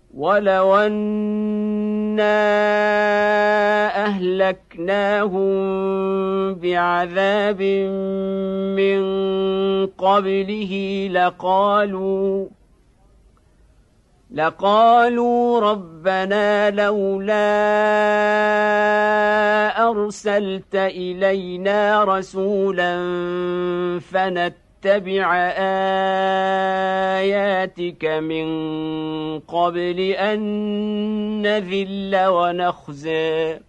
ولو أنا أهلكناهم بعذاب من قبله لقالوا ربنا لولا أرسلت إلينا رسولا فنتبع آياتك من قبل أن نذل ونخزي